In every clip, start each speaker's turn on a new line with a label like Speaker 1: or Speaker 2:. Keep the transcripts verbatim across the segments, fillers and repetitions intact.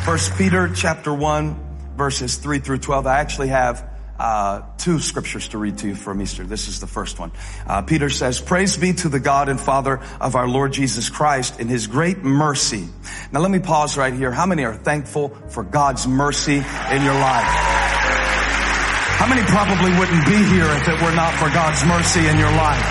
Speaker 1: First Peter chapter one, verses three through twelve. I actually have uh two scriptures to read to you from Easter. This is the first one. Uh Peter says, "Praise be to the God and Father of our Lord Jesus Christ in his great mercy." Now let me pause right here. How many are thankful for God's mercy in your life? How many probably wouldn't be here if it were not for God's mercy in your life?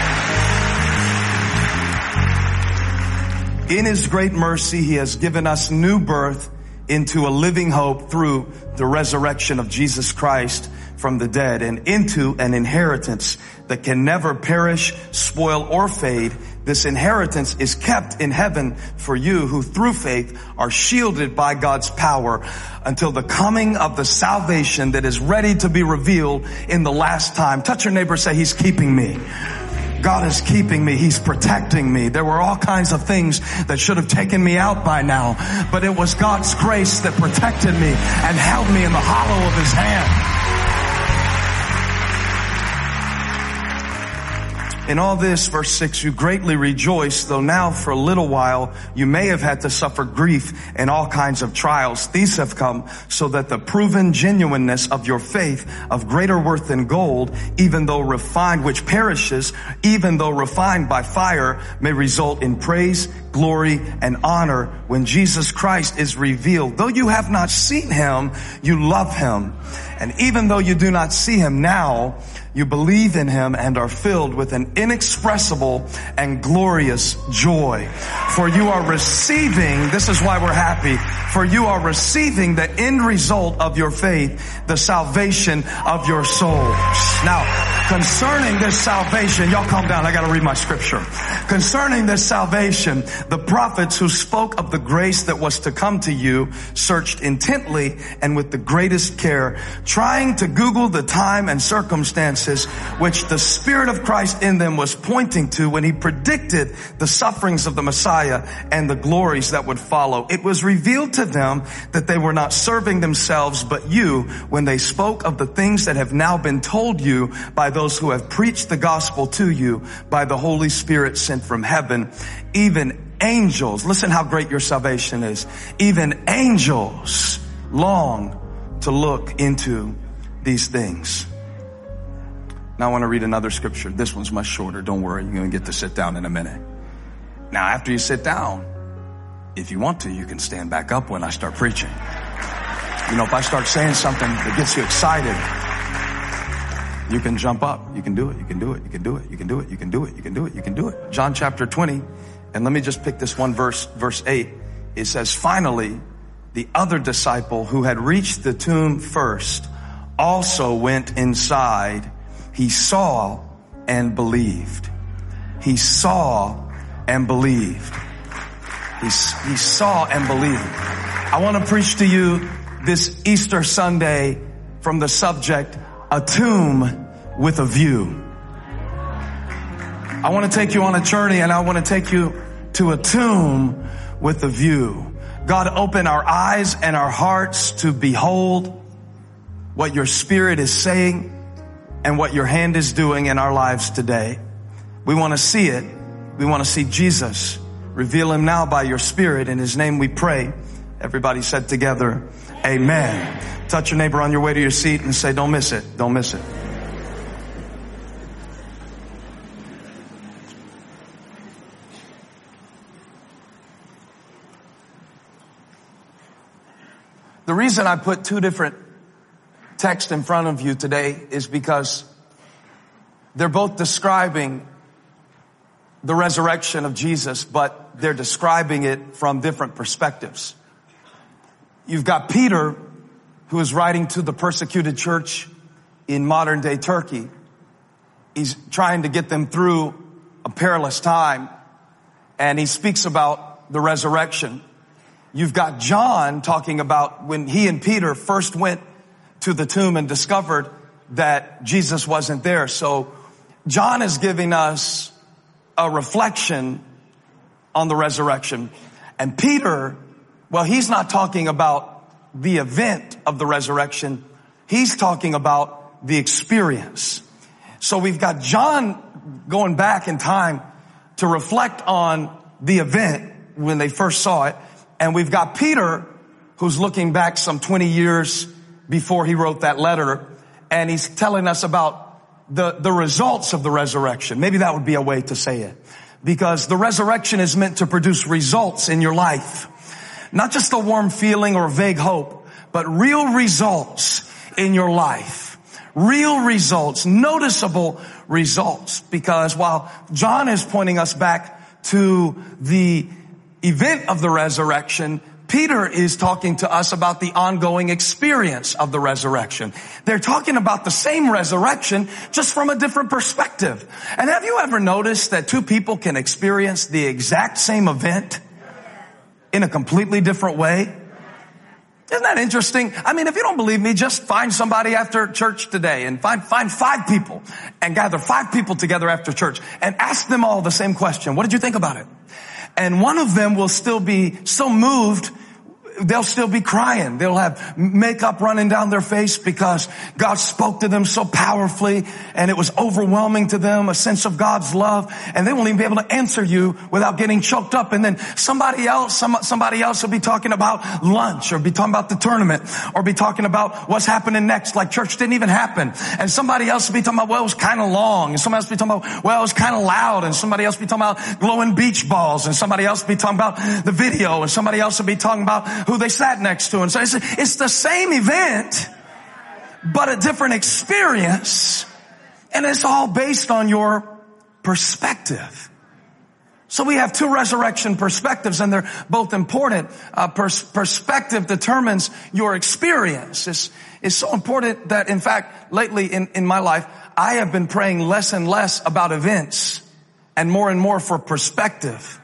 Speaker 1: In his great mercy, he has given us new birth into a living hope through the resurrection of Jesus Christ from the dead, and into an inheritance that can never perish, spoil, or fade. This inheritance is kept in heaven for you who through faith are shielded by God's power until the coming of the salvation that is ready to be revealed in the last time. Touch your neighbor, say, he's keeping me. God is keeping me. He's protecting me. There were all kinds of things that should have taken me out by now, but it was God's grace that protected me and held me in the hollow of his hand. In all this, verse six, you greatly rejoice, though now for a little while you may have had to suffer grief and all kinds of trials. These have come so that the proven genuineness of your faith, of greater worth than gold, even though refined, which perishes, even though refined by fire, may result in praise, glory, and honor when Jesus Christ is revealed. Though you have not seen him, you love him. And even though you do not see him now, you believe in him and are filled with an inexpressible and glorious joy. For you are receiving, this is why we're happy, for you are receiving the end result of your faith, the salvation of your soul. Now, concerning this salvation, y'all calm down, I gotta read my scripture. Concerning this salvation, the prophets who spoke of the grace that was to come to you searched intently and with the greatest care, trying to Google the time and circumstances which the Spirit of Christ in them was pointing to when he predicted the sufferings of the Messiah and the glories that would follow. It was revealed to them that they were not serving themselves but you when they spoke of the things that have now been told you by those who have preached the gospel to you by the Holy Spirit sent from heaven. Even angels, listen how great your salvation is. Even angels long to look into these things. Now I want to read another scripture. This one's much shorter. Don't worry. You're going to get to sit down in a minute. Now, after you sit down, if you want to, you can stand back up when I start preaching. You know, if I start saying something that gets you excited, you can jump up. You can do it. You can do it. You can do it. You can do it. You can do it. You can do it. You can do it. John chapter twenty. And let me just pick this one verse, verse eight. It says, finally, the other disciple who had reached the tomb first also went inside. He saw and believed. He saw and believed. He, he saw and believed. I want to preach to you this Easter Sunday from the subject, a tomb with a view. I want to take you on a journey, and I want to take you to a tomb with a view. God, open our eyes and our hearts to behold what your Spirit is saying and what your hand is doing in our lives today. We want to see it. We want to see Jesus. Reveal him now by your Spirit. In his name we pray. Everybody said together, amen. Touch your neighbor on your way to your seat and say, don't miss it. Don't miss it. The reason I put two different texts in front of you today is because they're both describing the resurrection of Jesus, but they're describing it from different perspectives. You've got Peter, who is writing to the persecuted church in modern day Turkey. He's trying to get them through a perilous time, and he speaks about the resurrection. You've got John talking about when he and Peter first went to the tomb and discovered that Jesus wasn't there. So John is giving us a reflection on the resurrection. And Peter, well, he's not talking about the event of the resurrection. He's talking about the experience. So we've got John going back in time to reflect on the event when they first saw it. And we've got Peter who's looking back some twenty years before he wrote that letter, and he's telling us about the, the results of the resurrection. Maybe that would be a way to say it. Because the resurrection is meant to produce results in your life. Not just a warm feeling or vague hope, but real results in your life. Real results, noticeable results. Because while John is pointing us back to the event of the resurrection, Peter is talking to us about the ongoing experience of the resurrection. They're talking about the same resurrection, just from a different perspective. And have you ever noticed that two people can experience the exact same event in a completely different way? Isn't that interesting? I mean, if you don't believe me, just find somebody after church today and find, find five people and gather five people together after church and ask them all the same question. What did you think about it? And one of them will still be so moved, they'll still be crying. They'll have makeup running down their face because God spoke to them so powerfully and it was overwhelming to them, a sense of God's love. And they won't even be able to answer you without getting choked up. And then somebody else, some, somebody else will be talking about lunch or be talking about the tournament or be talking about what's happening next, like church didn't even happen. And somebody else will be talking about, well, it was kind of long. And somebody else will be talking about, well, it was kind of loud. And somebody else will be talking about glowing beach balls. And somebody else will be talking about the video. And somebody else will be talking about who they sat next to. And so it's, it's the same event, but a different experience. And it's all based on your perspective. So we have two resurrection perspectives, and they're both important. Uh, pers- perspective determines your experience. It's, it's so important that, in fact, lately in, in my life, I have been praying less and less about events and more and more for perspective.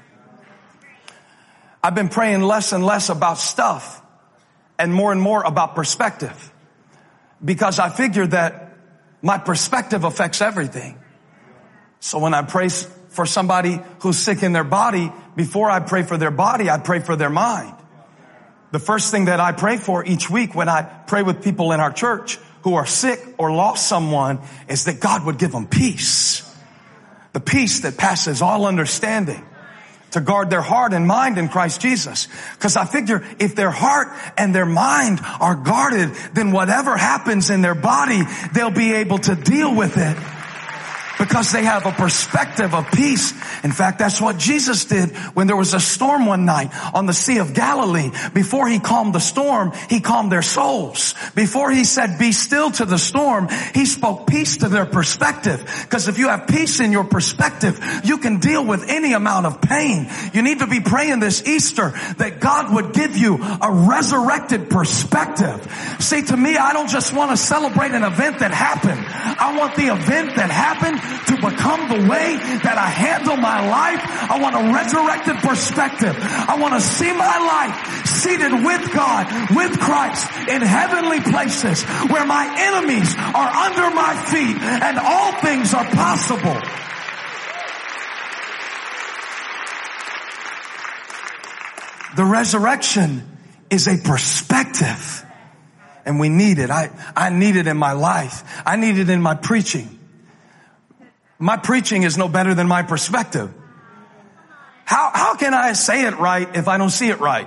Speaker 1: I've been praying less and less about stuff and more and more about perspective, because I figure that my perspective affects everything. So when I pray for somebody who's sick in their body, before I pray for their body, I pray for their mind. The first thing that I pray for each week when I pray with people in our church who are sick or lost someone is that God would give them peace. The peace that passes all understanding, to guard their heart and mind in Christ Jesus. Because I figure if their heart and their mind are guarded, then whatever happens in their body, they'll be able to deal with it, because they have a perspective of peace. In fact, that's what Jesus did when there was a storm one night on the Sea of Galilee. Before he calmed the storm, he calmed their souls. Before he said, be still to the storm, he spoke peace to their perspective. Because if you have peace in your perspective, you can deal with any amount of pain. You need to be praying this Easter that God would give you a resurrected perspective. See, to me, I don't just want to celebrate an event that happened. I want the event that happened to become the way that I handle my life. I want a resurrected perspective. I want to see my life seated with God, with Christ, in heavenly places where my enemies are under my feet and all things are possible. The resurrection is a perspective, and we need it. I, I need it in my life. I need it in my preaching. My preaching is no better than my perspective. How, how can I say it right if I don't see it right?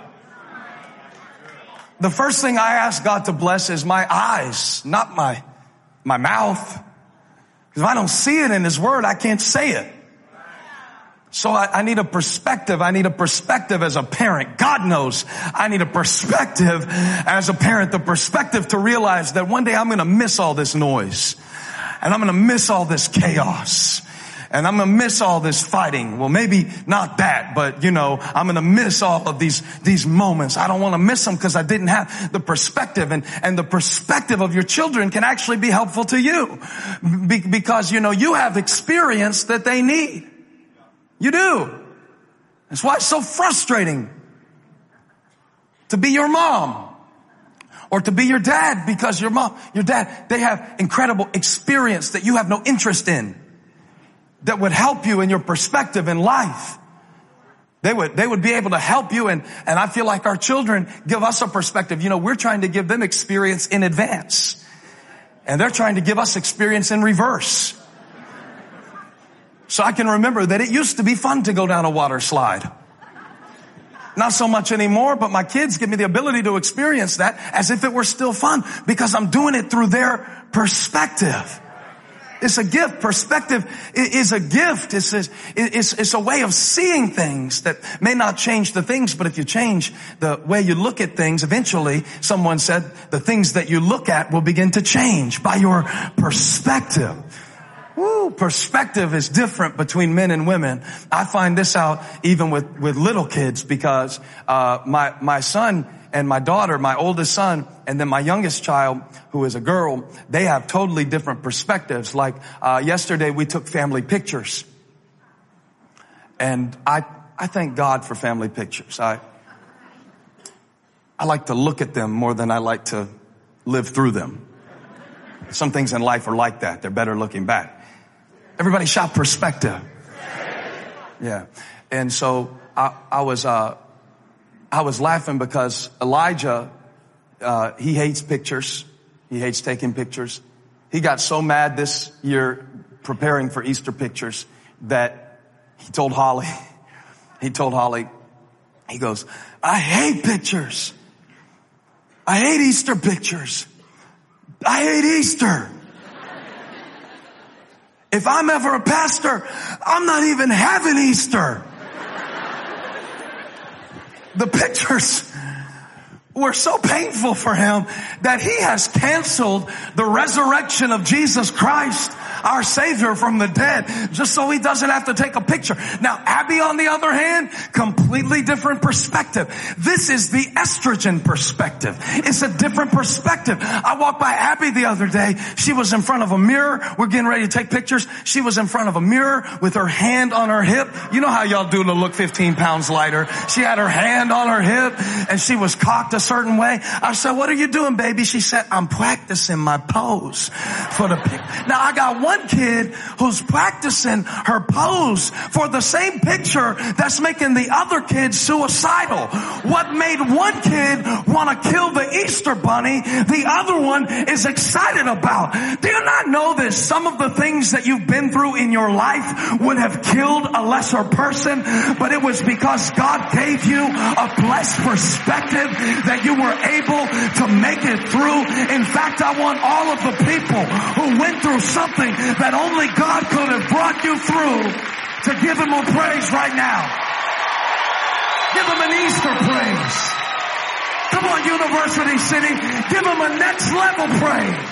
Speaker 1: The first thing I ask God to bless is my eyes, not my, my mouth. Because if I don't see it in His Word, I can't say it. So I, I need a perspective. I need a perspective as a parent. God knows I need a perspective as a parent. The perspective to realize that one day I'm going to miss all this noise. And I'm going to miss all this chaos. And I'm going to miss all this fighting. Well, maybe not that, but you know, I'm going to miss all of these, these moments. I don't want to miss them because I didn't have the perspective, and, and the perspective of your children can actually be helpful to you, be, because, you know, you have experience that they need. You do. That's why it's so frustrating to be your mom or to be your dad, because your mom, your dad, they have incredible experience that you have no interest in, that would help you in your perspective in life. They would, they would be able to help you. And, and I feel like our children give us a perspective. You know, we're trying to give them experience in advance, and they're trying to give us experience in reverse. So I can remember that it used to be fun to go down a water slide. Not so much anymore, but my kids give me the ability to experience that as if it were still fun because I'm doing it through their perspective. It's a gift. Perspective is a gift. It's a, it's, it's a way of seeing things that may not change the things, but if you change the way you look at things, eventually, someone said, the things that you look at will begin to change by your perspective. Woo, perspective is different between men and women. I find this out even with, with little kids because, uh, my, my son and my daughter, my oldest son, and then my youngest child, who is a girl, they have totally different perspectives. Like, uh, yesterday we took family pictures. And I, I thank God for family pictures. I, I like to look at them more than I like to live through them. Some things in life are like that. They're better looking back. Everybody shout perspective. Yeah. And so I, I was, uh, I was laughing because Elijah, uh, he hates pictures. He hates taking pictures. He got so mad this year preparing for Easter pictures that he told Holly, he told Holly, he goes, I hate pictures. I hate Easter pictures. I hate Easter. If I'm ever a pastor, I'm not even having Easter. The pictures were so painful for him that he has canceled the resurrection of Jesus Christ, our Savior from the dead, just so he doesn't have to take a picture. Now, Abby, on the other hand, completely different perspective. This is the estrogen perspective. It's a different perspective. I walked by Abby the other day. She was in front of a mirror. We're getting ready to take pictures. She was in front of a mirror with her hand on her hip. You know how y'all do to look fifteen pounds lighter. She had her hand on her hip and she was cocked a certain way. I said, what are you doing, baby? She said, I'm practicing my pose for the pic. Now, I got one kid who's practicing her pose for the same picture that's making the other kid suicidal. What made one kid want to kill the Easter bunny, the other one is excited about. Do you not know that some of the things that you've been through in your life would have killed a lesser person, but it was because God gave you a blessed perspective that you were able to make it through. In fact, I want all of the people who went through something that only God could have brought you through to give him a praise right now. Give him an Easter praise. Come on, University City. Give him a next level praise.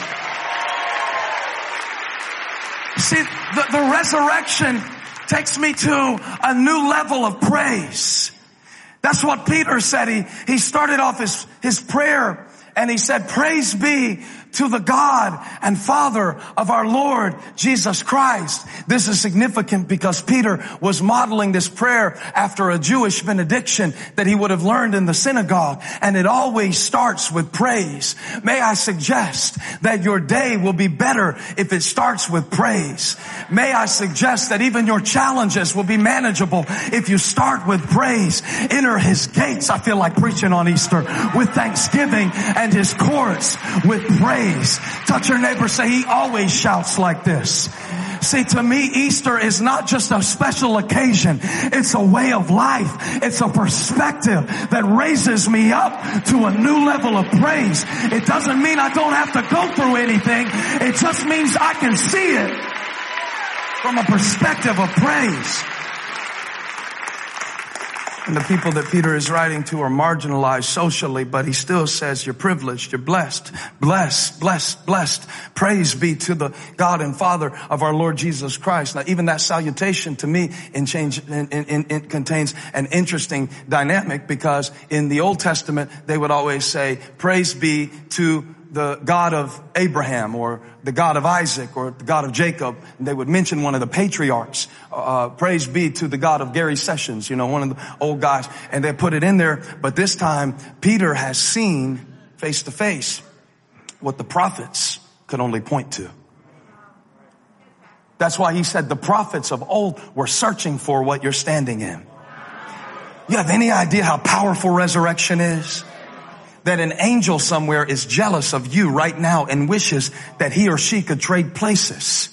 Speaker 1: See, the, the resurrection takes me to a new level of praise. That's what Peter said. He, he started off his, his prayer and he said, praise be to the God and Father of our Lord Jesus Christ. This is significant because Peter was modeling this prayer after a Jewish benediction that he would have learned in the synagogue. And it always starts with praise. May I suggest that your day will be better if it starts with praise. May I suggest that even your challenges will be manageable if you start with praise. Enter his gates, I feel like preaching on Easter, with thanksgiving and his courts with praise. Touch your neighbor, say he always shouts like this. See, to me, Easter is not just a special occasion. It's a way of life. It's a perspective that raises me up to a new level of praise. It doesn't mean I don't have to go through anything. It just means I can see it from a perspective of praise. And the people that Peter is writing to are marginalized socially, but he still says you're privileged, you're blessed, blessed, blessed, blessed. Praise be to the God and Father of our Lord Jesus Christ. Now, even that salutation to me in change, in, in, in, contains an interesting dynamic because in the Old Testament, they would always say, praise be to the God of Abraham or the God of Isaac or the God of Jacob. And they would mention one of the patriarchs. Uh, praise be to the God of Gary Sessions, you know, one of the old guys. And they put it in there. But this time, Peter has seen face to face what the prophets could only point to. That's why he said the prophets of old were searching for what you're standing in. You have any idea how powerful resurrection is? That an angel somewhere is jealous of you right now and wishes that he or she could trade places.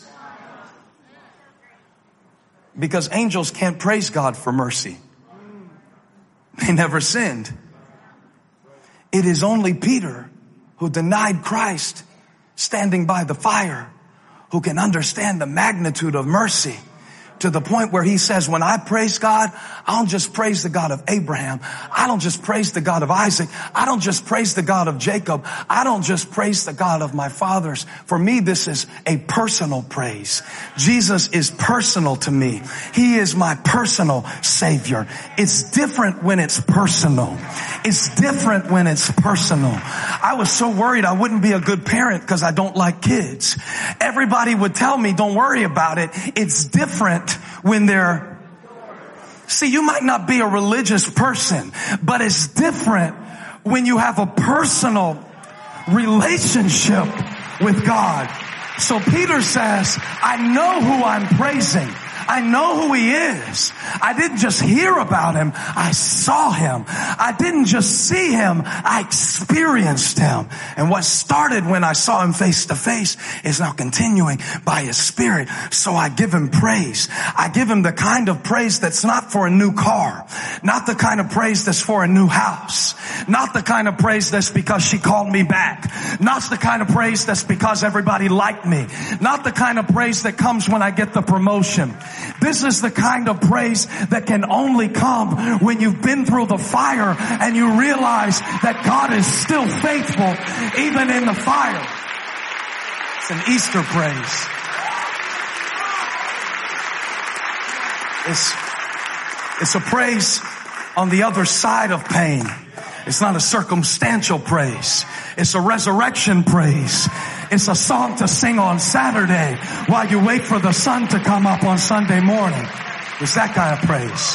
Speaker 1: Because angels can't praise God for mercy. They never sinned. It is only Peter who denied Christ standing by the fire who can understand the magnitude of mercy, to the point where he says, when I praise God, I don't just praise the God of Abraham. I don't just praise the God of Isaac. I don't just praise the God of Jacob. I don't just praise the God of my fathers. For me, this is a personal praise. Jesus is personal to me. He is my personal Savior. It's different when it's personal. It's different when it's personal. I was so worried I wouldn't be a good parent because I don't like kids. Everybody would tell me, don't worry about it. It's different when they're, see, you might not be a religious person, but it's different when you have a personal relationship with God. So Peter says, I know who I'm praising. I know who he is. I didn't just hear about him. I saw him. I didn't just see him. I experienced him. And what started when I saw him face to face is now continuing by his Spirit. So I give him praise. I give him the kind of praise that's not for a new car, not the kind of praise that's for a new house, not the kind of praise that's because she called me back, not the kind of praise that's because everybody liked me, not the kind of praise that comes when I get the promotion. This is the kind of praise that can only come when you've been through the fire and you realize that God is still faithful even in the fire. It's an Easter praise. It's, it's a praise on the other side of pain. It's not a circumstantial praise. It's a resurrection praise. It's a song to sing on Saturday while you wait for the sun to come up on Sunday morning. It's that kind of praise.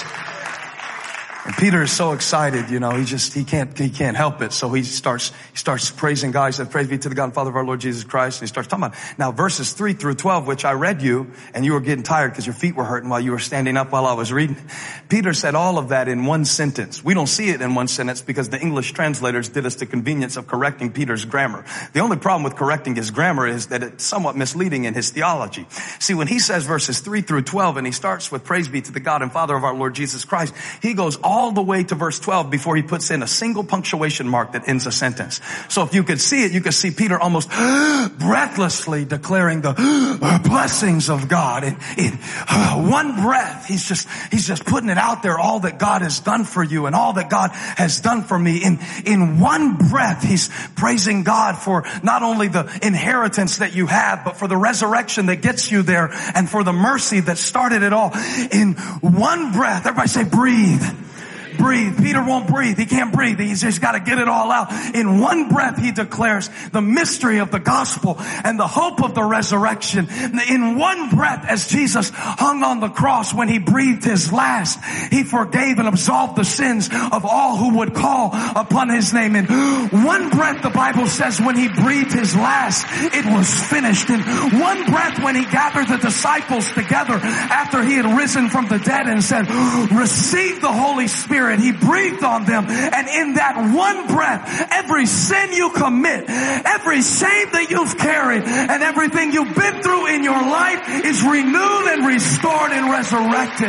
Speaker 1: And Peter is so excited, you know, he just, he can't, he can't help it. So he starts, he starts praising God. He said, praise be to the God and Father of our Lord Jesus Christ. And he starts talking about, now verses three through twelve, which I read you, and you were getting tired because your feet were hurting while you were standing up while I was reading. Peter said all of that in one sentence. We don't see it in one sentence because the English translators did us the convenience of correcting Peter's grammar. The only problem with correcting his grammar is that it's somewhat misleading in his theology. See, when he says verses three through twelve, and he starts with praise be to the God and Father of our Lord Jesus Christ, he goes all all the way to verse twelve before he puts in a single punctuation mark that ends a sentence. So if you could see it, you could see Peter almost breathlessly declaring the blessings of God. In, in one breath, he's just, he's just putting it out there, all that God has done for you and all that God has done for me. In, in one breath, he's praising God for not only the inheritance that you have, but for the resurrection that gets you there and for the mercy that started it all. In one breath, everybody say breathe. Breathe. Peter won't breathe. He can't breathe. He's just got to get it all out. In one breath, he declares the mystery of the gospel and the hope of the resurrection. In one breath, as Jesus hung on the cross, when he breathed his last, he forgave and absolved the sins of all who would call upon his name. In one breath, the Bible says, when he breathed his last, it was finished. In one breath, when he gathered the disciples together after he had risen from the dead and said, receive the Holy Spirit, he breathed on them, and in that one breath, every sin you commit, every shame that you've carried, and everything you've been through in your life is renewed and restored and resurrected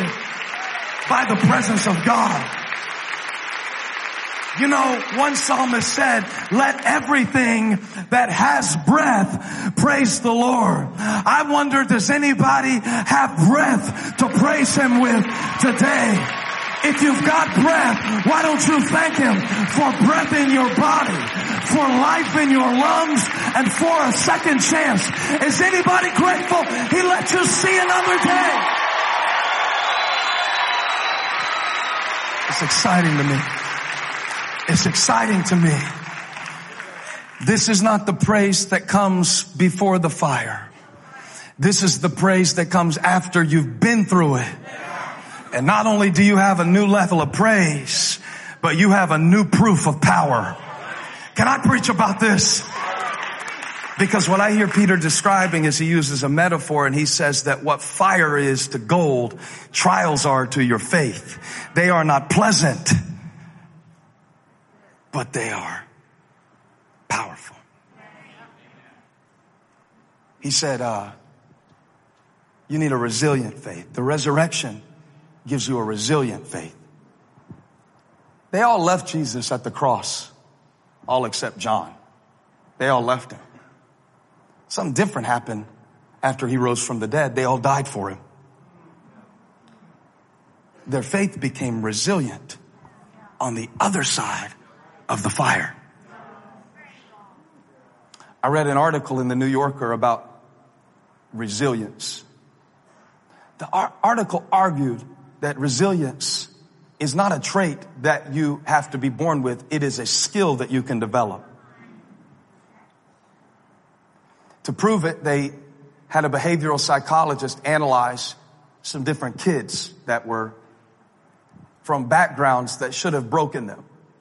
Speaker 1: by the presence of God. You know, one psalmist said, let everything that has breath praise the Lord. I wonder, does anybody have breath to praise him with today? If you've got breath, why don't you thank him for breath in your body, for life in your lungs, and for a second chance? Is anybody grateful he let you see another day? It's exciting to me. It's exciting to me. This is not the praise that comes before the fire. This is the praise that comes after you've been through it. And not only do you have a new level of praise, but you have a new proof of power. Can I preach about this? Because what I hear Peter describing is he uses a metaphor, and he says that what fire is to gold, trials are to your faith. They are not pleasant, but they are powerful. He said, uh, you need a resilient faith. The resurrection gives you a resilient faith. They all left Jesus at the cross, all except John. They all left him. Something different happened after he rose from the dead. They all died for him. Their faith became resilient on the other side of the fire. I read an article in the New Yorker about resilience. The ar- article argued that resilience is not a trait that you have to be born with. It is a skill that you can develop. To prove it, they had a behavioral psychologist analyze some different kids that were from backgrounds that should have broken them,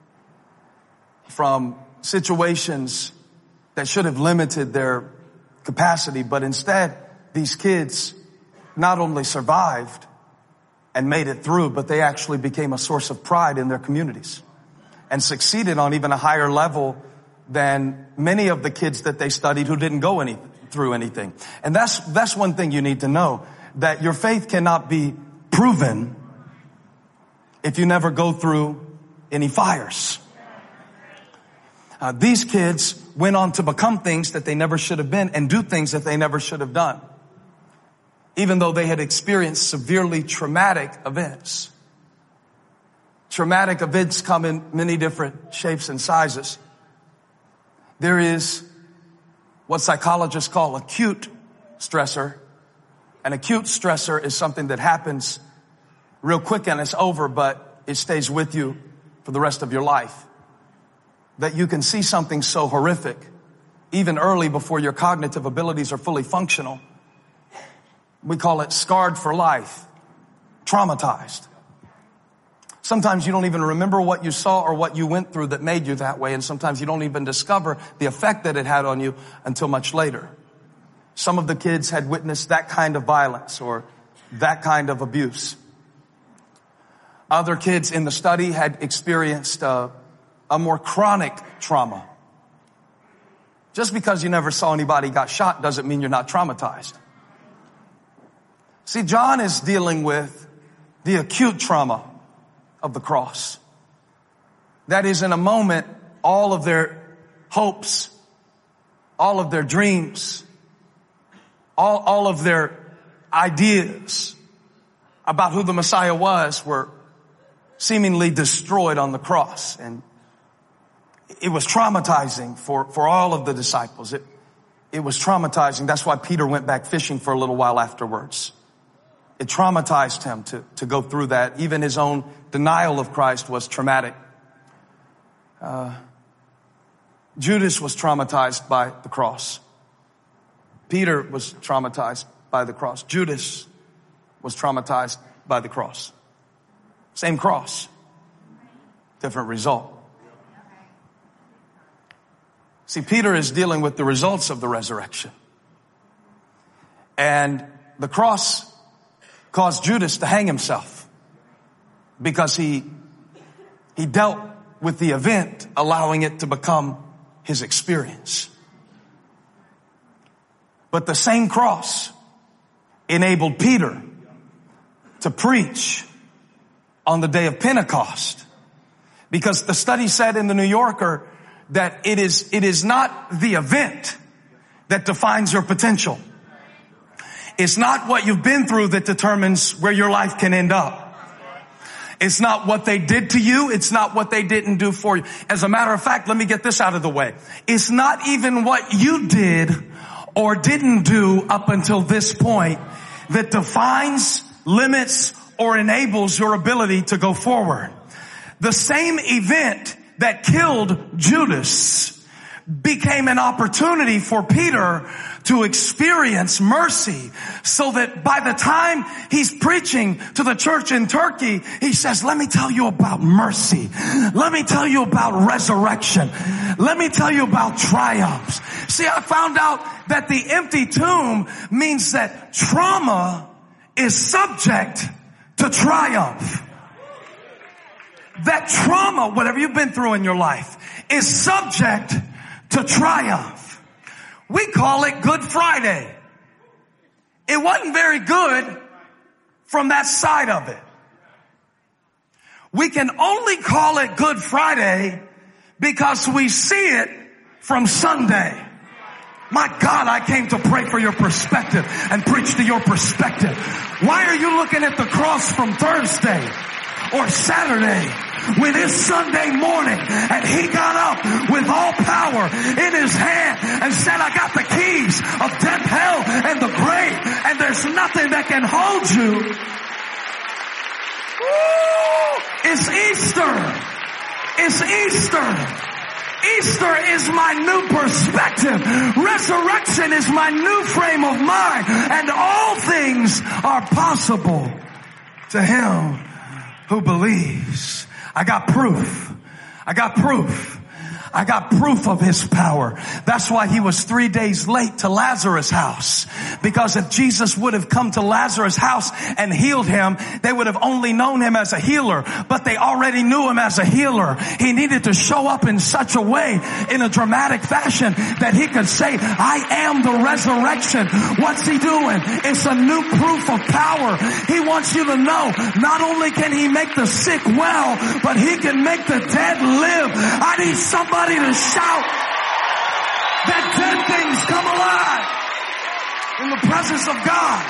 Speaker 1: from situations that should have limited their capacity, but instead these kids not only survived and made it through, but they actually became a source of pride in their communities and succeeded on even a higher level than many of the kids that they studied who didn't go any, through anything. And that's, that's one thing you need to know, that your faith cannot be proven if you never go through any fires. Uh, these kids went on to become things that they never should have been and do things that they never should have done, even though they had experienced severely traumatic events. Traumatic events come in many different shapes and sizes. There is what psychologists call acute stressor. An acute stressor is something that happens real quick and it's over, but it stays with you for the rest of your life. That you can see something so horrific, even early before your cognitive abilities are fully functional. We call it scarred for life, traumatized. Sometimes you don't even remember what you saw or what you went through that made you that way, and sometimes you don't even discover the effect that it had on you until much later. Some of the kids had witnessed that kind of violence or that kind of abuse. Other kids in the study had experienced uh, a more chronic trauma. Just because you never saw anybody got shot doesn't mean you're not traumatized. See, John is dealing with the acute trauma of the cross. That is, in a moment, all of their hopes, all of their dreams, all, all of their ideas about who the Messiah was were seemingly destroyed on the cross. And it was traumatizing for, for all of the disciples. It, it was traumatizing. That's why Peter went back fishing for a little while afterwards. It traumatized him to, to go through that. Even his own denial of Christ was traumatic. Uh, Judas was traumatized by the cross. Peter was traumatized by the cross. Judas was traumatized by the cross. Same cross, different result. See, Peter is dealing with the results of the resurrection. And the cross caused Judas to hang himself because he, he dealt with the event, allowing it to become his experience. But the same cross enabled Peter to preach on the day of Pentecost, because the study said in the New Yorker that it is, it is not the event that defines your potential. It's not what you've been through that determines where your life can end up. It's not what they did to you. It's not what they didn't do for you. As a matter of fact, let me get this out of the way. It's not even what you did or didn't do up until this point that defines, limits, or enables your ability to go forward. The same event that killed Judas became an opportunity for Peter to experience mercy, so that by the time he's preaching to the church in Turkey, he says, let me tell you about mercy. Let me tell you about resurrection. Let me tell you about triumphs. See, I found out that the empty tomb means that trauma is subject to triumph. That trauma, whatever you've been through in your life, is subject to triumph. We call it Good Friday. It wasn't very good from that side of it. We can only call it Good Friday because we see it from Sunday. My God, I came to pray for your perspective and preach to your perspective. Why are you looking at the cross from Thursday or Saturday when it's Sunday morning and he got up with all power in his hand and said, I got the keys of death, hell, and the grave, and there's nothing that can hold you. Woo! It's Easter. It's Easter. Easter is my new perspective. Resurrection is my new frame of mind. And all things are possible to him who believes. I got proof. I got proof. I got proof of his power. That's why he was three days late to Lazarus' house. Because if Jesus would have come to Lazarus' house and healed him, they would have only known him as a healer. But they already knew him as a healer. He needed to show up in such a way, in a dramatic fashion, that he could say, I am the resurrection. What's he doing? It's a new proof of power. He wants you to know, not only can he make the sick well, but he can make the dead live. I need somebody to shout that dead things come alive in the presence of God.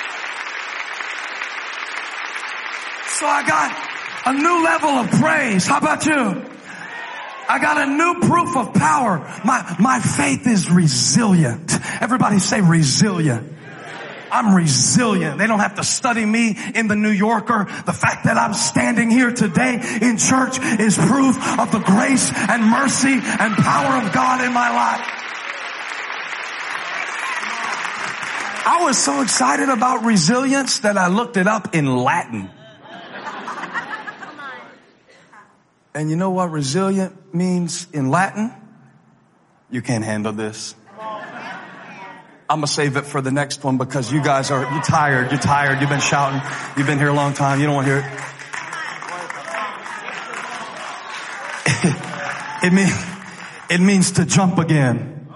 Speaker 1: So I got a new level of praise. How about you? I got a new proof of power. My, my faith is resilient. Everybody say resilient. I'm resilient. They don't have to study me in the New Yorker. The fact that I'm standing here today in church is proof of the grace and mercy and power of God in my life. I was so excited about resilience that I looked it up in Latin. And you know what resilient means in Latin? You can't handle this. I'm going to save it for the next one because you guys are, you're tired, you're tired, you've been shouting, you've been here a long time, you don't want to hear it. It means, it means to jump again.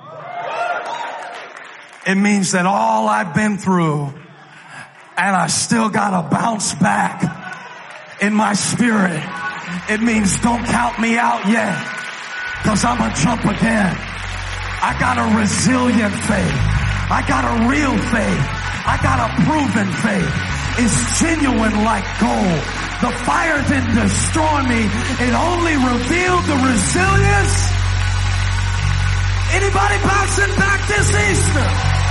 Speaker 1: It means that all I've been through and I still got to bounce back in my spirit. It means don't count me out yet because I'm going to jump again. I got a resilient faith. I got a real faith. I got a proven faith. It's genuine like gold. The fire didn't destroy me. It only revealed the resilience. Anybody bouncing back this Easter?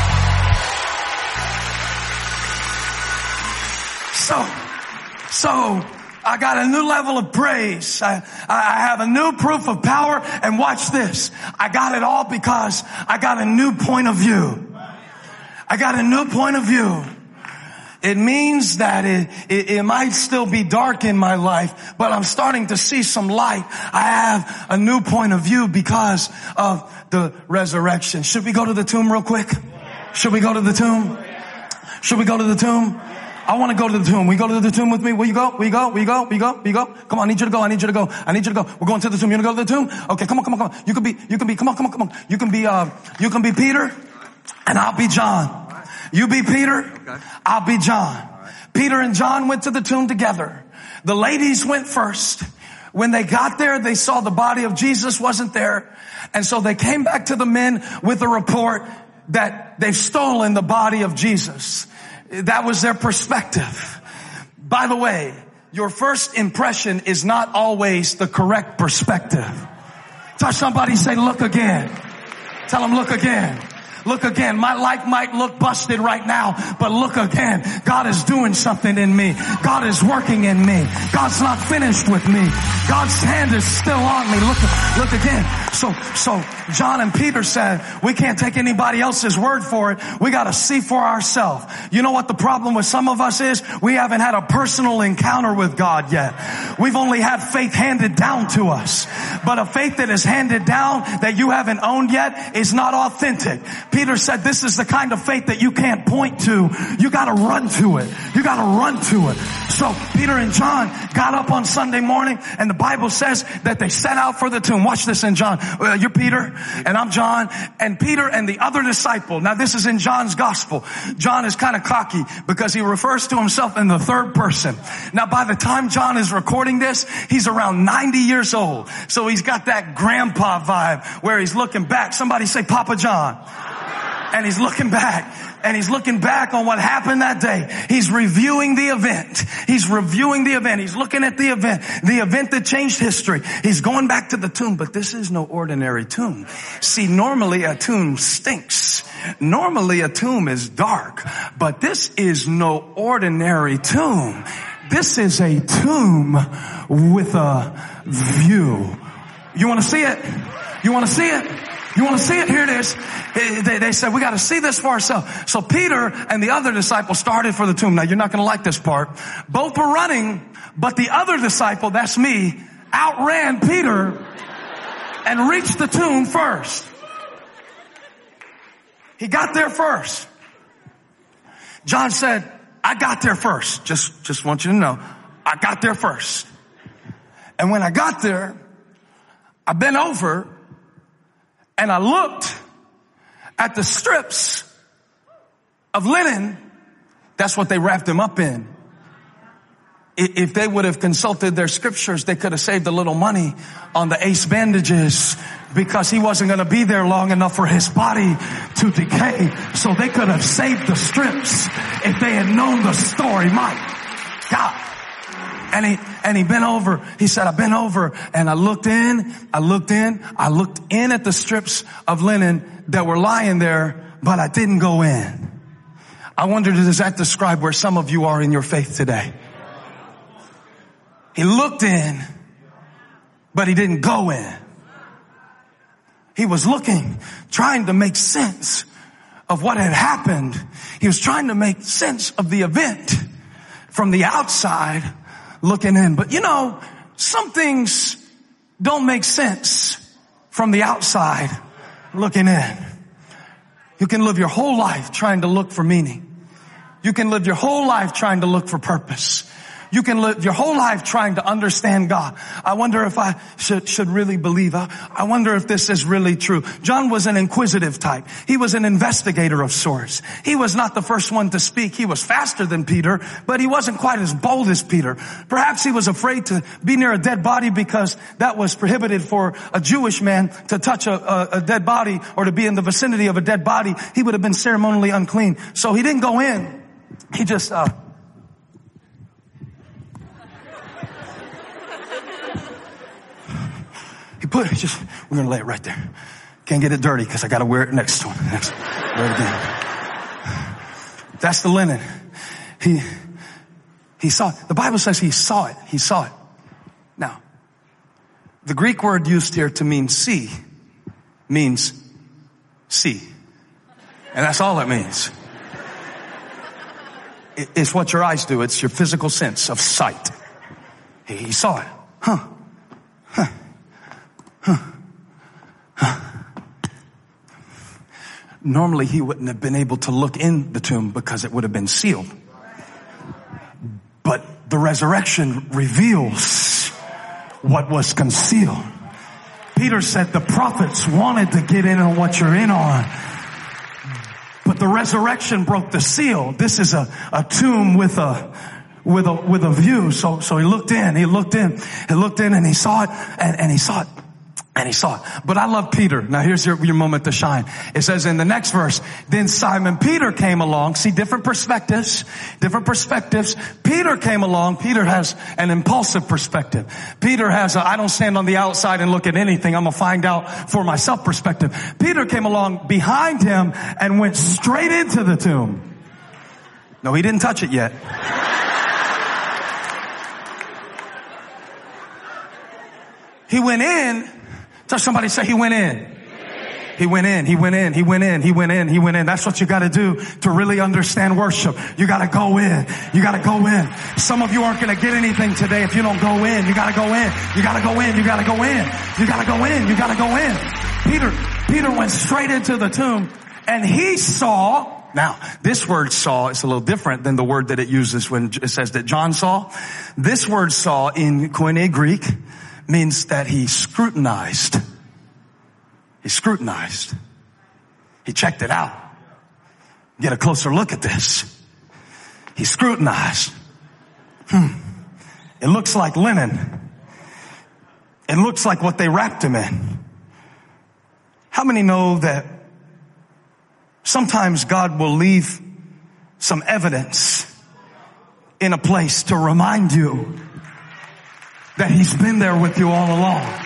Speaker 1: So, so, I got a new level of praise. I, I have a new proof of power. And watch this. I got it all because I got a new point of view. I got a new point of view. It means that it, it, it might still be dark in my life, but I'm starting to see some light. I have a new point of view because of the resurrection. Should we go to the tomb real quick? Should we go to the tomb? Should we go to the tomb? I want to go to the tomb. Will you go to the tomb with me? Will you go? Will you go? Will you go? Will you go? Will you go? Come on, I need you to go. I need you to go. I need you to go. We're going to the tomb. You want to go to the tomb? Okay, come on, come on, come on. You can be, you can be, come on, come on, come on. You can be, uh, you can be Peter. And I'll be John. You be Peter. Okay. I'll be John. Right. Peter and John went to the tomb together. The ladies went first. When they got there, they saw the body of Jesus wasn't there. And so they came back to the men with a report that they've stolen the body of Jesus. That was their perspective. By the way, your first impression is not always the correct perspective. Touch somebody, say, look again. Tell them, look again. Look again. My life might look busted right now, but look again. God is doing something in me. God is working in me. God's not finished with me. God's hand is still on me. Look, look again. So, so John and Peter said, we can't take anybody else's word for it. We got to see for ourselves. You know what the problem with some of us is? We haven't had a personal encounter with God yet. We've only had faith handed down to us. But a faith that is handed down that you haven't owned yet is not authentic. Peter said, this is the kind of faith that you can't point to. You gotta run to it. You gotta run to it. So Peter and John got up on Sunday morning, and the Bible says that they set out for the tomb. Watch this in John. Uh, you're Peter, and I'm John, and Peter and the other disciple. Now this is in John's gospel. John is kind of cocky because he refers to himself in the third person. Now by the time John is recording this, he's around ninety years old. So he's got that grandpa vibe where he's looking back. Somebody say Papa John. And he's looking back. And he's looking back on what happened that day. He's reviewing the event. He's reviewing the event. He's looking at the event. The event that changed history. He's going back to the tomb. But this is no ordinary tomb. See, normally a tomb stinks. Normally a tomb is dark. But this is no ordinary tomb. This is a tomb with a view. You want to see it? You want to see it? You want to see it? Here it is. They, they said, we got to see this for ourselves. So Peter and the other disciple started for the tomb. Now, you're not going to like this part. Both were running, but the other disciple, that's me, outran Peter and reached the tomb first. He got there first. John said, I got there first. Just, just want you to know, I got there first. And when I got there, I bent over and I looked at the strips of linen. That's what they wrapped him up in. If they would have consulted their scriptures, they could have saved a little money on the ace bandages because he wasn't going to be there long enough for his body to decay. So they could have saved the strips if they had known the story. My God. And he, and he bent over. He said, I bent over and I looked in, I looked in, I looked in at the strips of linen that were lying there, but I didn't go in. I wonder, does that describe where some of you are in your faith today? He looked in, but he didn't go in. He was looking, trying to make sense of what had happened. He was trying to make sense of the event from the outside looking in. But you know, some things don't make sense from the outside looking in. You can live your whole life trying to look for meaning. You can live your whole life trying to look for purpose. You can live your whole life trying to understand God. I wonder if I should, should really believe. I, I wonder if this is really true. John was an inquisitive type. He was an investigator of sorts. He was not the first one to speak. He was faster than Peter, but he wasn't quite as bold as Peter. Perhaps he was afraid to be near a dead body because that was prohibited for a Jewish man to touch a, a, a dead body or to be in the vicinity of a dead body. He would have been ceremonially unclean. So he didn't go in. He just, uh, He put it just, we're going to lay it right there. Can't get it dirty because I got to wear it next to him. Next, wear it again. That's the linen. He, he saw it. The Bible says he saw it. He saw it. Now, the Greek word used here to mean see means see. And that's all it means. It, it's what your eyes do. It's your physical sense of sight. He, he saw it. Huh. Huh. Huh. Huh. Normally he wouldn't have been able to look in the tomb because it would have been sealed. But the resurrection reveals what was concealed. Peter said the prophets wanted to get in on what you're in on, but the resurrection broke the seal. This is a, a tomb with a with a with a view. So so he looked in, he looked in, he looked in and he saw it and, and he saw it. And he saw it. But I love Peter. Now here's your, your moment to shine. It says in the next verse, then Simon Peter came along. See, different perspectives, different perspectives. Peter came along. Peter has an impulsive perspective. Peter has a, I don't stand on the outside and look at anything. I'm going to find out for myself perspective. Peter came along behind him and went straight into the tomb. No, he didn't touch it yet. He went in. Touch somebody, say he went in. He went in, he went in, he went in, he went in, he went in. That's what you gotta do to really understand worship. You gotta go in. You gotta go in. Some of you aren't gonna get anything today if you don't go in. You gotta go in. You gotta go in. You gotta go in. You gotta go in. You gotta go in. Peter, Peter went straight into the tomb And he saw, now this word saw is a little different than the word that it uses when it says that John saw. This word saw in Koine Greek means that he scrutinized. He scrutinized. He checked it out. Get a closer look at this. He scrutinized. Hmm. It looks like linen. It looks like what they wrapped him in. How many know that sometimes God will leave some evidence in a place to remind you that he's been there with you all along?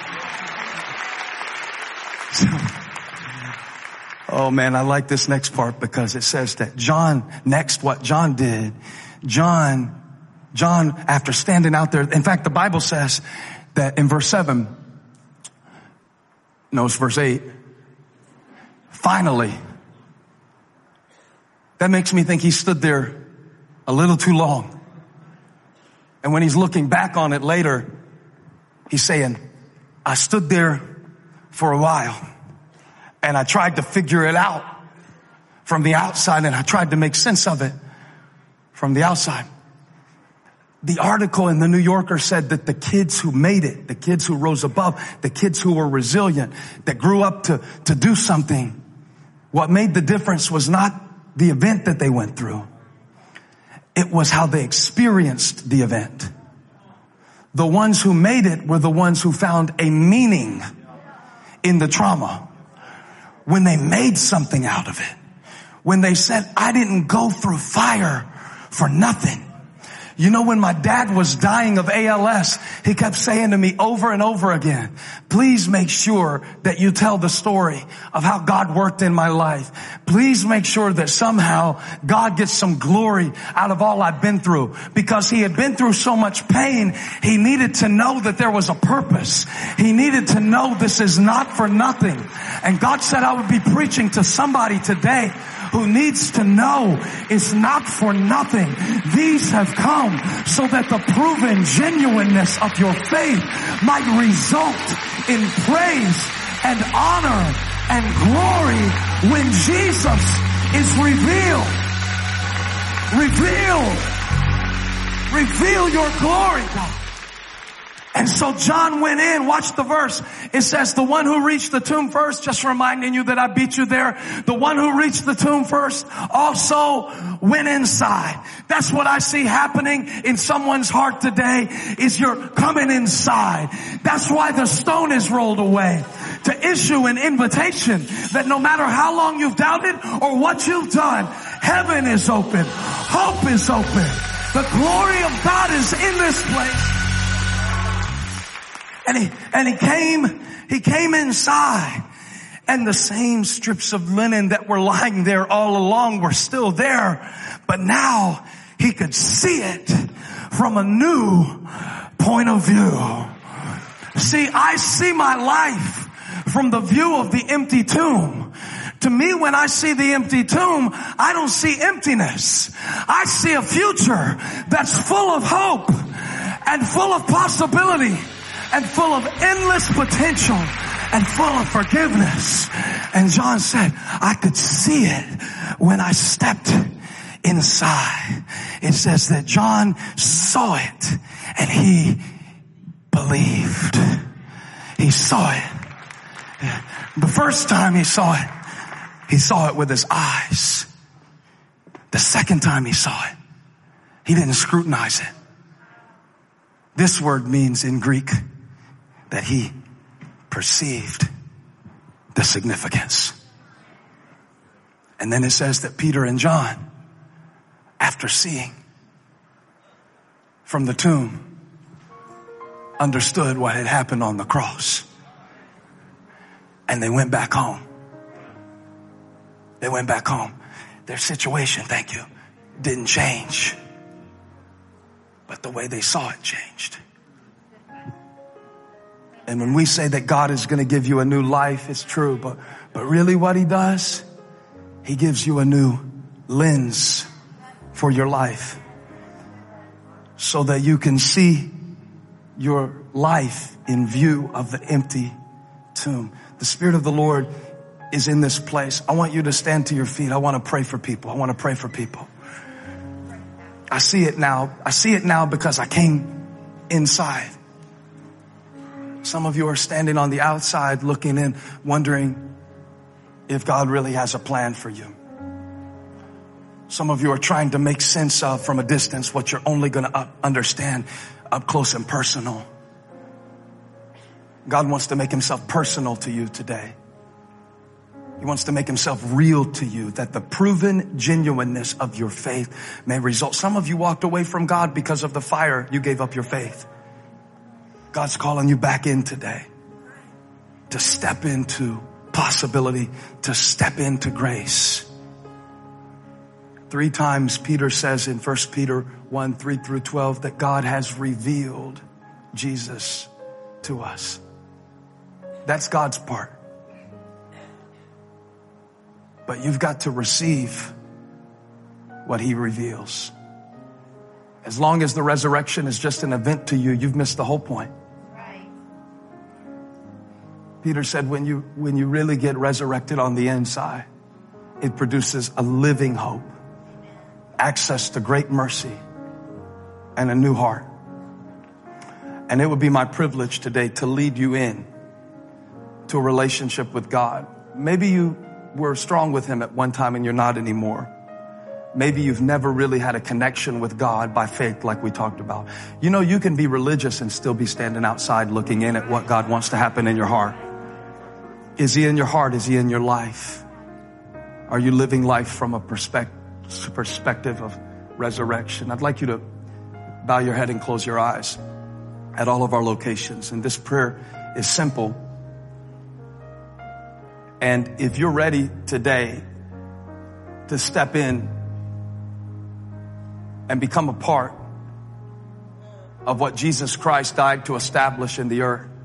Speaker 1: Oh man, I like this next part because it says that John, next what John did, John, John, after standing out there, in fact, the Bible says that in verse seven, no, it's verse eight, finally, that makes me think he stood there a little too long. And when he's looking back on it later, he's saying, I stood there for a while and I tried to figure it out from the outside and I tried to make sense of it from the outside. The article in the New Yorker said that the kids who made it, the kids who rose above, the kids who were resilient, that grew up to, to do something, what made the difference was not the event that they went through. It was how they experienced the event. The ones who made it were the ones who found a meaning in the trauma. When they made something out of it. When they said, I didn't go through fire for nothing. You know, when my dad was dying of A L S, he kept saying to me over and over again, please make sure that you tell the story of how God worked in my life. Please make sure that somehow God gets some glory out of all I've been through. Because he had been through so much pain, he needed to know that there was a purpose. He needed to know this is not for nothing. And God said I would be preaching to somebody today who needs to know it's not for nothing. These have come so that the proven genuineness of your faith might result in praise and honor and glory when Jesus is revealed. Revealed. Reveal your glory, God. And so John went in, watch the verse. It says the one who reached the tomb first, just reminding you that I beat you there. The one who reached the tomb first also went inside. That's what I see happening in someone's heart today is you're coming inside. That's why the stone is rolled away. To issue an invitation that no matter how long you've doubted or what you've done, heaven is open. Hope is open. The glory of God is in this place. And he, and he came, he came inside and the same strips of linen that were lying there all along were still there. But now he could see it from a new point of view. See, I see my life from the view of the empty tomb. To me, when I see the empty tomb, I don't see emptiness. I see a future that's full of hope and full of possibility. And full of endless potential and full of forgiveness. And John said, I could see it when I stepped inside. It says that John saw it and he believed. He saw it. The first time he saw it, he saw it with his eyes. The second time he saw it, he didn't scrutinize it. This word means in Greek that he perceived the significance. And then it says that Peter and John, after seeing from the tomb, understood what had happened on the cross. And they went back home. They went back home. Their situation, thank you, didn't change. But the way they saw it changed. And when we say that God is going to give you a new life, it's true. But, but really what he does, he gives you a new lens for your life so that you can see your life in view of the empty tomb. The Spirit of the Lord is in this place, I want you to stand to your feet. I want to pray for people. I want to pray for people. I see it now. I see it now because I came inside. Some of you are standing on the outside looking in, wondering if God really has a plan for you. Some of you are trying to make sense of from a distance what you're only going to understand up close and personal. God wants to make himself personal to you today. He wants to make himself real to you, that the proven genuineness of your faith may result. Some of you walked away from God because of the fire. You gave up your faith. God's calling you back in today to step into possibility, to step into grace. Three times Peter says in First Peter one, three through twelve that God has revealed Jesus to us. That's God's part. But you've got to receive what he reveals. As long as the resurrection is just an event to you, you've missed the whole point. Right. Peter said when you, when you really get resurrected on the inside, it produces a living hope, access to great mercy, and a new heart. And it would be my privilege today to lead you in to a relationship with God. Maybe you were strong with him at one time and you're not anymore. Maybe you've never really had a connection with God by faith like we talked about. You know, you can be religious and still be standing outside looking in at what God wants to happen in your heart. Is he in your heart? Is he in your life? Are you living life from a perspective, perspective of resurrection? I'd like you to bow your head and close your eyes at all of our locations. And this prayer is simple. And if you're ready today to step in and become a part of what Jesus Christ died to establish in the earth,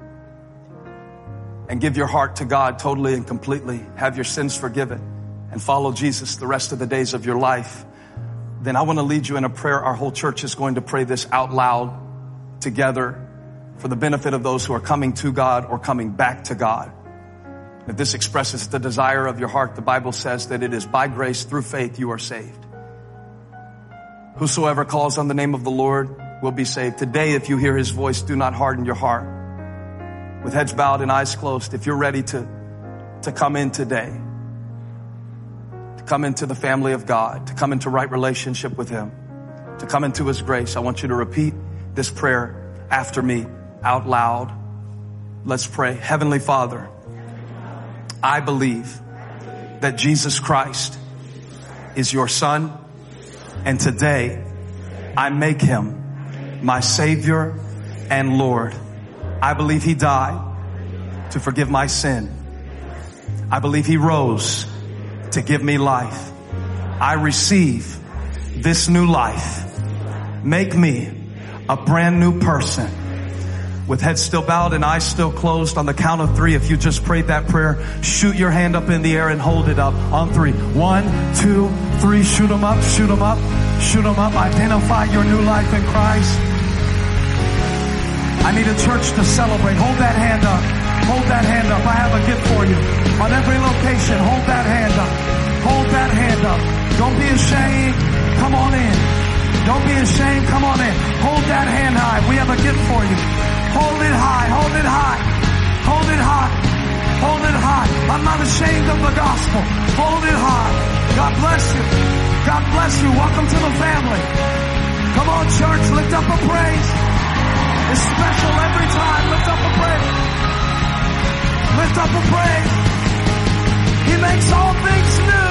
Speaker 1: and give your heart to God totally and completely, have your sins forgiven, and follow Jesus the rest of the days of your life, then I want to lead you in a prayer. Our whole church is going to pray this out loud together for the benefit of those who are coming to God or coming back to God. If this expresses the desire of your heart, the Bible says that it is by grace through faith you are saved. Whosoever calls on the name of the Lord will be saved. Today, if you hear his voice, do not harden your heart. With heads bowed and eyes closed, if you're ready to, to come in today, to come into the family of God, to come into right relationship with him, to come into his grace, I want you to repeat this prayer after me out loud. Let's pray. Heavenly Father, I believe that Jesus Christ is your son, and today I make him my Savior and Lord. I believe he died to forgive my sin. I believe he rose to give me life. I receive this new life. Make me a brand new person. With heads still bowed and eyes still closed, on the count of three, if you just prayed that prayer, shoot your hand up in the air and hold it up on three. One, two, three. Shoot them up, shoot them up, shoot them up. Identify your new life in Christ. I need a church to celebrate. Hold that hand up. Hold that hand up. I have a gift for you. On every location, hold that hand up. Hold that hand up. Don't be ashamed. Come on in. Don't be ashamed. Come on in. Hold that hand high. We have a gift for you. Hold it high. Hold it high. Hold it high. Hold it high. I'm not ashamed of the gospel. Hold it high. God bless you. God bless you. Welcome to the family. Come on, church. Lift up a praise. It's special every time. Lift up a praise. Lift up a praise. He makes all things new.